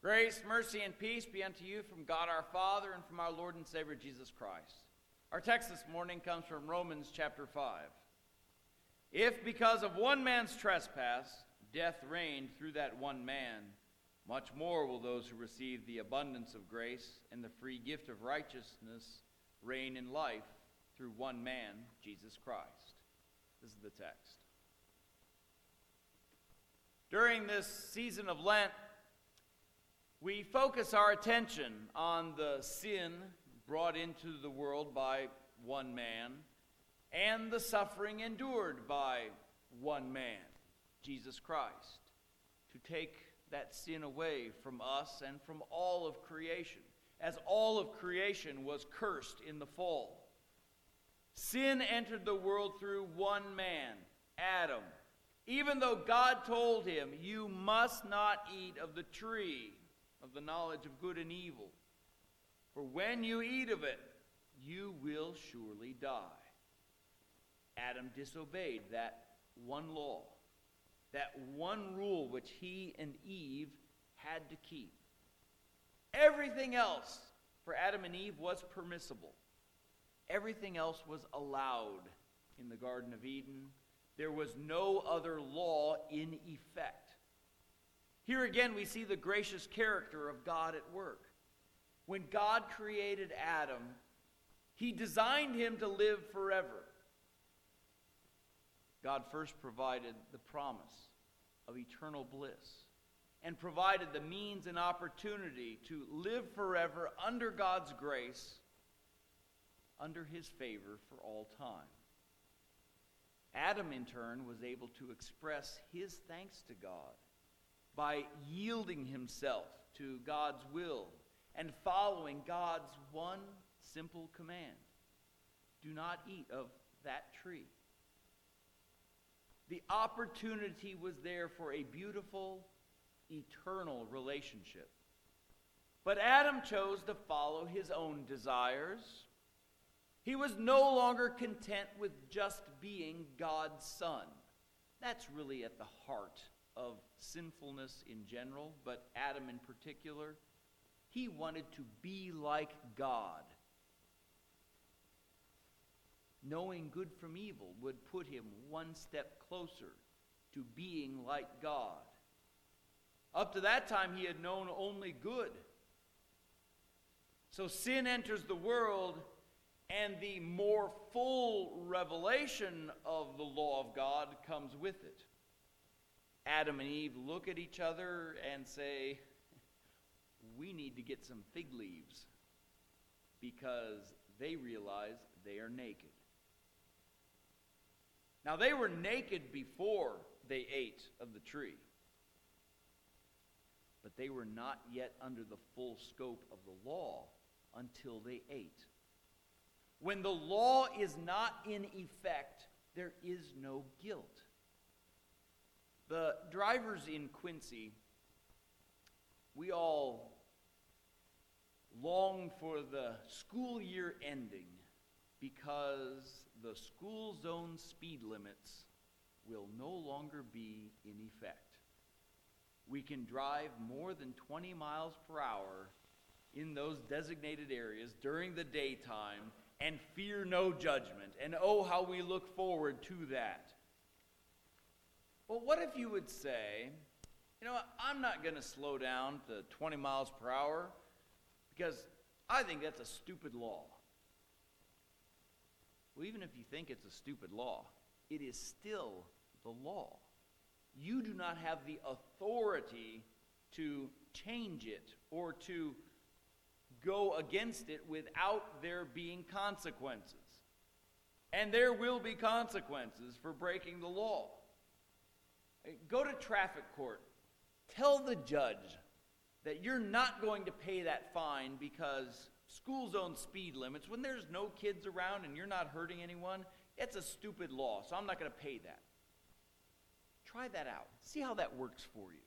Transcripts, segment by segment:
Grace, mercy, and peace be unto you from God our Father and from our Lord and Savior Jesus Christ. Our text this morning comes from Romans chapter 5. If because of one man's trespass death reigned through that one man, much more will those who receive the abundance of grace and the free gift of righteousness reign in life through one man, Jesus Christ. This is the text. During this season of Lent, we focus our attention on the sin brought into the world by one man and the suffering endured by one man, Jesus Christ, to take that sin away from us and from all of creation, as all of creation was cursed in the fall. Sin entered the world through one man, Adam, even though God told him, "You must not eat of the tree of the knowledge of good and evil, for when you eat of it, you will surely die." Adam disobeyed that one law, that one rule which he and Eve had to keep. Everything else for Adam and Eve was permissible. Everything else was allowed in the Garden of Eden. There was no other law in effect. Here again we see the gracious character of God at work. When God created Adam, he designed him to live forever. God first provided the promise of eternal bliss and provided the means and opportunity to live forever under God's grace, under his favor for all time. Adam, in turn, was able to express his thanks to God by yielding himself to God's will and following God's one simple command: do not eat of that tree. The opportunity was there for a beautiful, eternal relationship. But Adam chose to follow his own desires. He was no longer content with just being God's son. That's really at the heart of sinfulness in general, but Adam in particular. He wanted to be like God. Knowing good from evil would put him one step closer to being like God. Up to that time, he had known only good. So sin enters the world, and the more full revelation of the law of God comes with it. Adam and Eve look at each other and say, "We need to get some fig leaves," because they realize they are naked. Now, they were naked before they ate of the tree, but they were not yet under the full scope of the law until they ate. When the law is not in effect, there is no guilt. The drivers in Quincy, we all long for the school year ending because the school zone speed limits will no longer be in effect. We can drive more than 20 miles per hour in those designated areas during the daytime and fear no judgment. And oh, how we look forward to that. But what if you would say, "You know what, I'm not going to slow down to 20 miles per hour because I think that's a stupid law." Well, even if you think it's a stupid law, it is still the law. You do not have the authority to change it or to go against it without there being consequences. And there will be consequences for breaking the law. Go to traffic court. Tell the judge that you're not going to pay that fine because school zone speed limits, when there's no kids around and you're not hurting anyone, it's a stupid law, so I'm not going to pay that. Try that out. See how that works for you.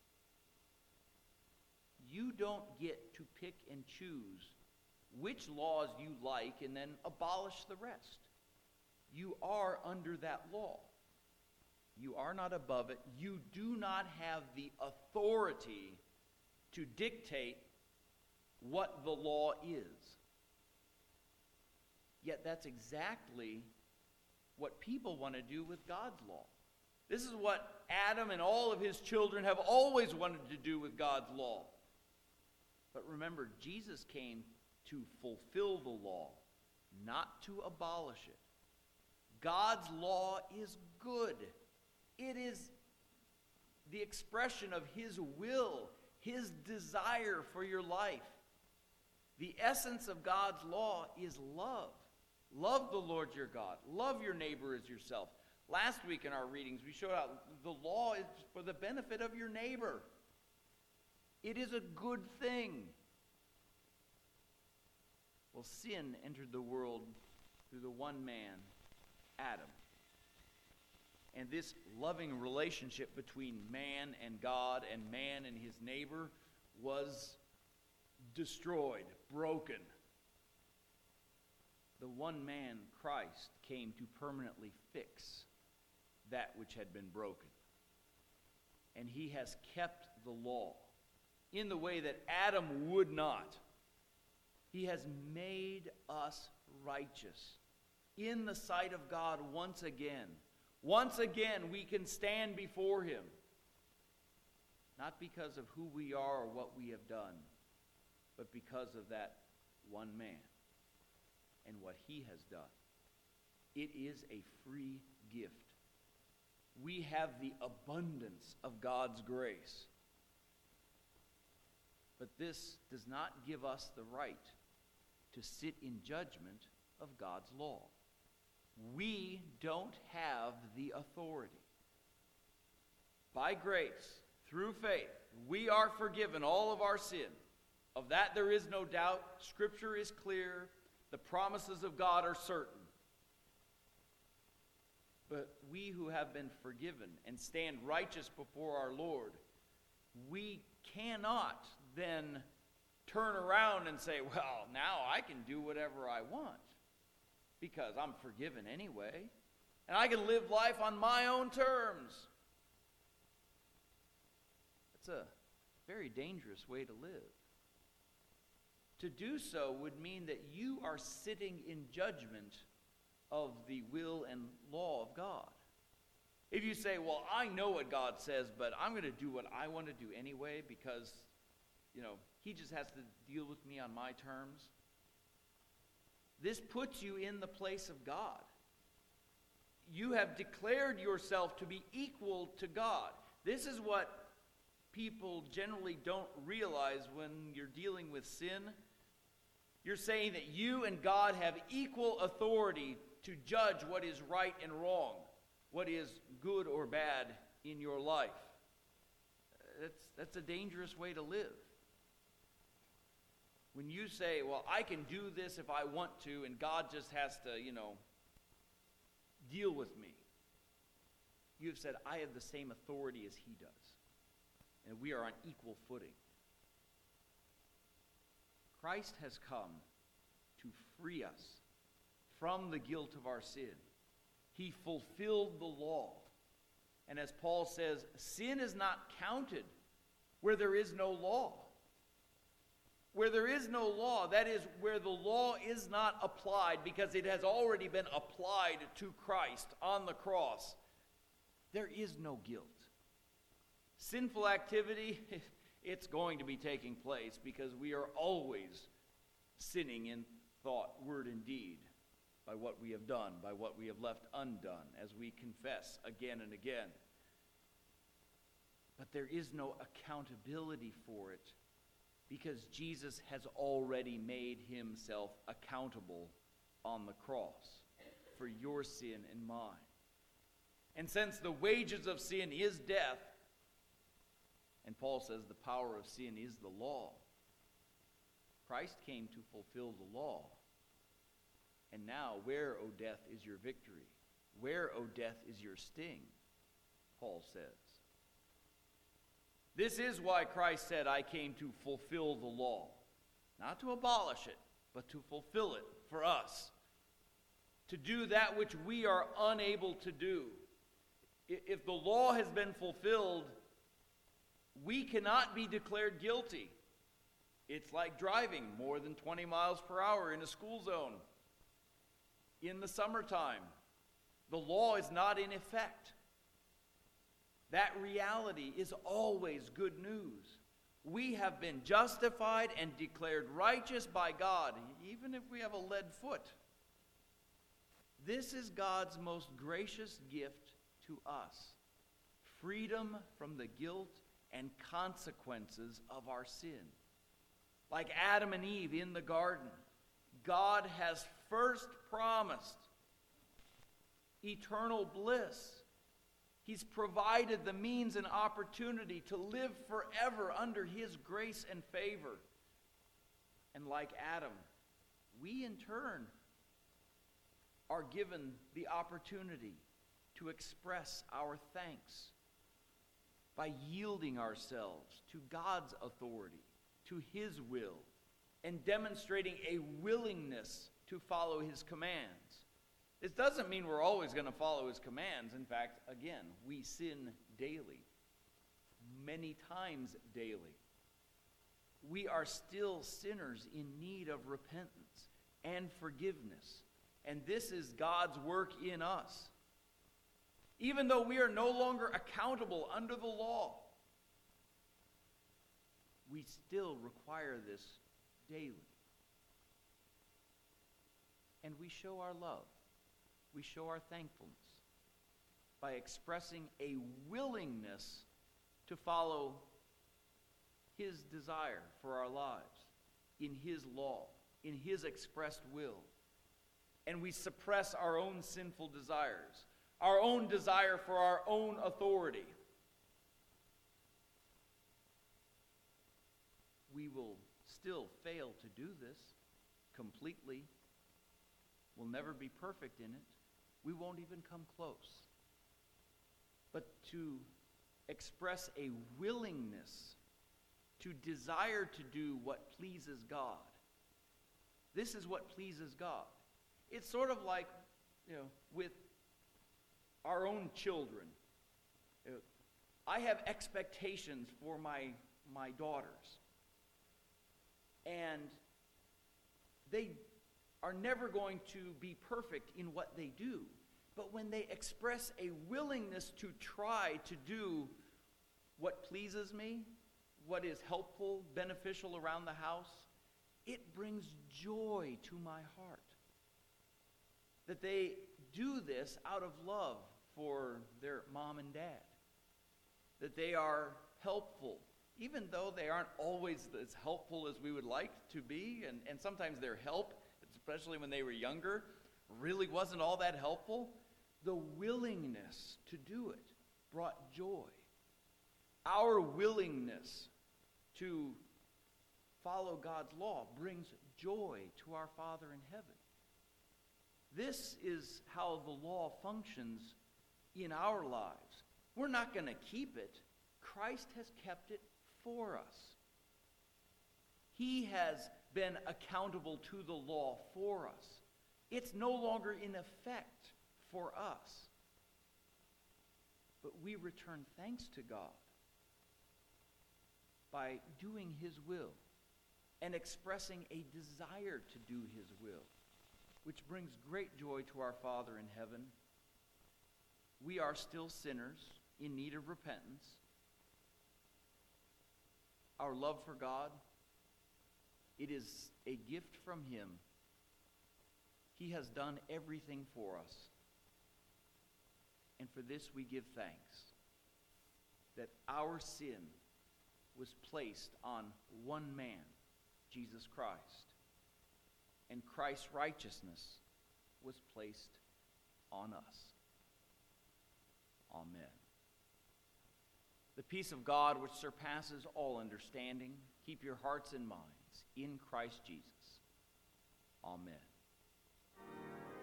You don't get to pick and choose which laws you like and then abolish the rest. You are under that law. You are not above it. You do not have the authority to dictate what the law is. Yet that's exactly what people want to do with God's law. This is what Adam and all of his children have always wanted to do with God's law. But remember, Jesus came to fulfill the law, not to abolish it. God's law is good. It is the expression of his will, his desire for your life. The essence of God's law is love. Love the Lord your God. Love your neighbor as yourself. Last week in our readings, we showed out the law is for the benefit of your neighbor. It is a good thing. Well, sin entered the world through the one man, Adam. And this loving relationship between man and God and man and his neighbor was destroyed, broken. The one man, Christ, came to permanently fix that which had been broken. And he has kept the law in the way that Adam would not. He has made us righteous in the sight of God once again. Once again, we can stand before him. Not because of who we are or what we have done, but because of that one man and what he has done. It is a free gift. We have the abundance of God's grace. But this does not give us the right to sit in judgment of God's law. We don't have the authority. By grace, through faith, we are forgiven all of our sin. Of that there is no doubt. Scripture is clear. The promises of God are certain. But we who have been forgiven and stand righteous before our Lord, we cannot then turn around and say, well, now I can do whatever I want because I'm forgiven anyway, and I can live life on my own terms. It's a very dangerous way to live. To do so would mean that you are sitting in judgment of the will and law of God. If you say, well, I know what God says, but I'm going to do what I want to do anyway because, he just has to deal with me on my terms. This puts you in the place of God. You have declared yourself to be equal to God. This is what people generally don't realize when you're dealing with sin. You're saying that you and God have equal authority to judge what is right and wrong, what is good or bad in your life. That's a dangerous way to live. When you say, well, I can do this if I want to, and God just has to, deal with me. You have said, I have the same authority as he does. And we are on equal footing. Christ has come to free us from the guilt of our sin. He fulfilled the law. And as Paul says, sin is not counted where there is no law. Where there is no law, that is, where the law is not applied because it has already been applied to Christ on the cross, there is no guilt. Sinful activity, it's going to be taking place because we are always sinning in thought, word, and deed by what we have done, by what we have left undone, as we confess again and again. But there is no accountability for it because Jesus has already made himself accountable on the cross for your sin and mine. And since the wages of sin is death, and Paul says the power of sin is the law, Christ came to fulfill the law. And now, where, O death, is your victory? Where, O death, is your sting? Paul says. This is why Christ said, I came to fulfill the law. Not to abolish it, but to fulfill it for us. To do that which we are unable to do. If the law has been fulfilled, we cannot be declared guilty. It's like driving more than 20 miles per hour in a school zone in the summertime. The law is not in effect. That reality is always good news. We have been justified and declared righteous by God, even if we have a lead foot. This is God's most gracious gift to us. Freedom from the guilt and consequences of our sin. Like Adam and Eve in the garden, God has first promised eternal bliss. He's provided the means and opportunity to live forever under His grace and favor. And like Adam, we in turn are given the opportunity to express our thanks by yielding ourselves to God's authority, to His will, and demonstrating a willingness to follow His commands. This doesn't mean we're always going to follow His commands. In fact, again, we sin daily, many times daily. We are still sinners in need of repentance and forgiveness. And this is God's work in us. Even though we are no longer accountable under the law, we still require this daily. And we show our love. We show our thankfulness by expressing a willingness to follow His desire for our lives, in His law, in His expressed will. And we suppress our own sinful desires, our own desire for our own authority. We will still fail to do this completely. We'll never be perfect in it. We won't even come close. But to express a willingness to desire to do what pleases God, this is what pleases God. It's sort of like, with our own children. I have expectations for my daughters. And they are never going to be perfect in what they do. But when they express a willingness to try to do what pleases me, what is helpful, beneficial around the house, it brings joy to my heart. That they do this out of love for their mom and dad. That they are helpful, even though they aren't always as helpful as we would like to be. And sometimes their help, especially when they were younger, really wasn't all that helpful. The willingness to do it brought joy. Our willingness to follow God's law brings joy to our Father in heaven. This is how the law functions in our lives. We're not going to keep it. Christ has kept it for us. He has been accountable to the law for us. It's no longer in effect for us. But we return thanks to God by doing His will and expressing a desire to do His will, which brings great joy to our Father in heaven. We are still sinners in need of repentance. Our love for God, it is a gift from Him. He has done everything for us. And for this we give thanks, that our sin was placed on one man, Jesus Christ, and Christ's righteousness was placed on us. Amen. The peace of God, which surpasses all understanding, keep your hearts and minds in Christ Jesus. Amen.